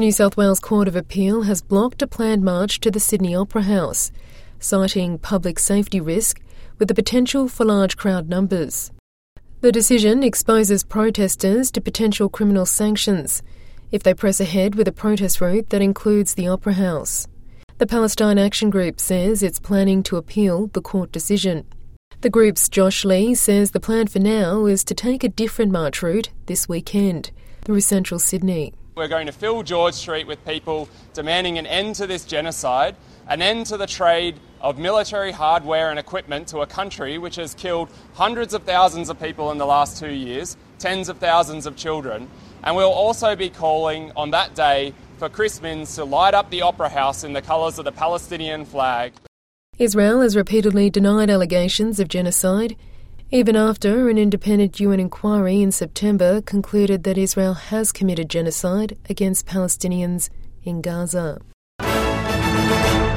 New South Wales Court of Appeal has blocked a planned march to the Sydney Opera House, citing public safety risk with the potential for large crowd numbers. The decision exposes protesters to potential criminal sanctions if they press ahead with a protest route that includes the Opera House. The Palestine Action Group says it's planning to appeal the court decision. The group's Josh Lee says the plan for now is to take a different march route this weekend through central Sydney. We're going to fill George Street with people demanding an end to this genocide, an end to the trade of military hardware and equipment to a country which has killed hundreds of thousands of people in the last 2 years, tens of thousands of children. And we'll also be calling on that day for Chris Minns to light up the Opera House in the colours of the Palestinian flag. Israel has repeatedly denied allegations of genocide, even after an independent UN inquiry in September concluded that Israel has committed genocide against Palestinians in Gaza.